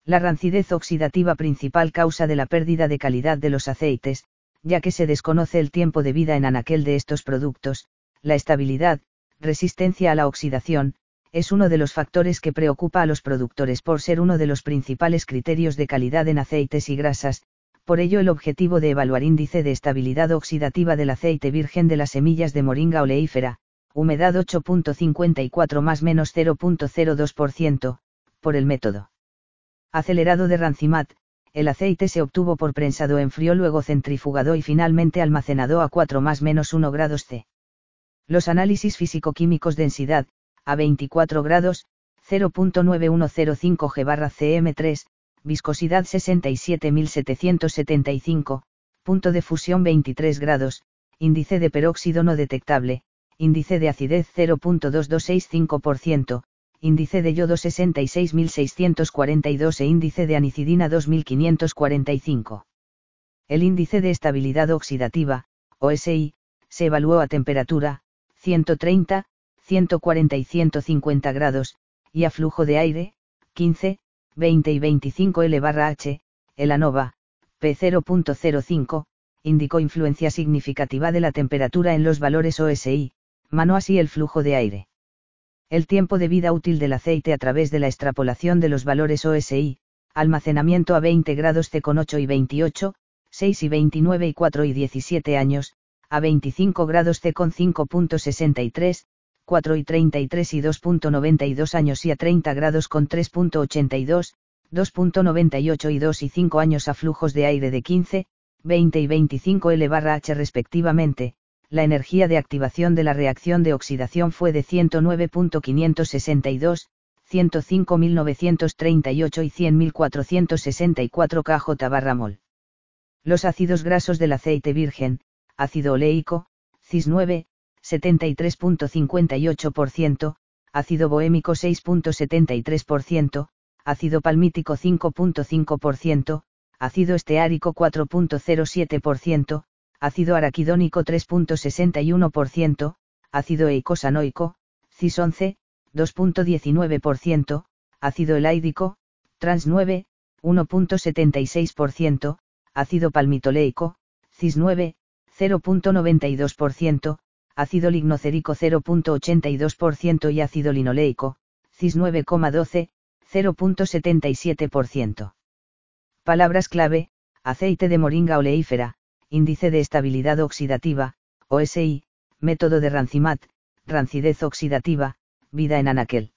La rancidez oxidativa principal causa de la pérdida de calidad de los aceites, ya que se desconoce el tiempo de vida en anaquel de estos productos. La estabilidad, resistencia a la oxidación, es uno de los factores que preocupa a los productores por ser uno de los principales criterios de calidad en aceites y grasas. Por ello el objetivo de evaluar índice de estabilidad oxidativa del aceite virgen de las semillas de moringa oleífera, humedad 8.54 más menos 0.02%, por el método acelerado de Rancimat. El aceite se obtuvo por prensado en frío, luego centrifugado y finalmente almacenado a 4 más menos 1 grados C. Los análisis físico-químicos: densidad, a 24 grados, 0.9105 G/cm3, viscosidad 67.775, punto de fusión 23 grados, índice de peróxido no detectable, índice de acidez 0.2265%, índice de yodo 66.642 e índice de anicidina 2.545. El índice de estabilidad oxidativa, OSI, se evaluó a temperatura, 130, 140 y 150 grados, y a flujo de aire, 15, 20 y 25 L/H, el ANOVA, P0.05, indicó influencia significativa de la temperatura en los valores OSI, no así el flujo de aire. El tiempo de vida útil del aceite a través de la extrapolación de los valores OSI, almacenamiento a 20 grados C con 8 y 28, 6 y 29 y 4 y 17 años, a 25 grados C con 5.63, 4 y 33 y 2.92 años y a 30 grados con 3.82, 2.98 y 2 y 5 años a flujos de aire de 15, 20 y 25 L/H respectivamente. La energía de activación de la reacción de oxidación fue de 109.562, 105.938 y 100.464 kJ/mol. Los ácidos grasos del aceite virgen, ácido oleico, CIS9, 73.58%, ácido bohémico 6.73%, ácido palmítico 5.5%, ácido esteárico 4.07%, ácido araquidónico 3.61%, ácido eicosanoico, CIS11, 2.19%, ácido elaídico, trans 9, 1.76%, ácido palmitoleico, CIS9, 0.92%, ácido lignocérico 0.82% y ácido linoleico, CIS9,12, 0.77%. Palabras clave: aceite de moringa oleífera, índice de estabilidad oxidativa, OSI, método de Rancimat, rancidez oxidativa, vida en anaquel.